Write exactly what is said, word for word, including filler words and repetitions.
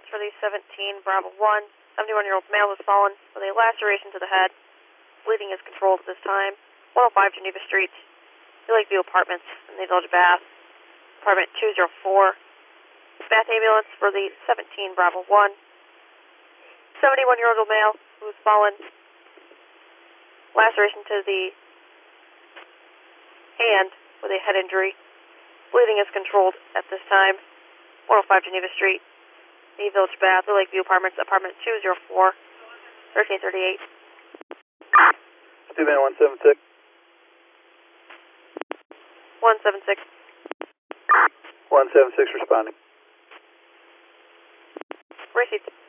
ambulance for the seventeen Bravo one. seventy-one-year-old male has fallen with a laceration to the head. Bleeding is controlled at this time. one oh five Geneva Street, the Lakeview Apartments in the Village Bath. Apartment two oh four. Bath ambulance for the seventeen Bravo one. seventy-one-year-old male who has fallen. Laceration to the hand with a head injury. Bleeding is controlled at this time. one oh five Geneva Street, the Village Bath, the Lakeview Apartments, apartment two oh four, thirteen thirty-eight. Two man one seven six. one seven six. one seven six responding. Received.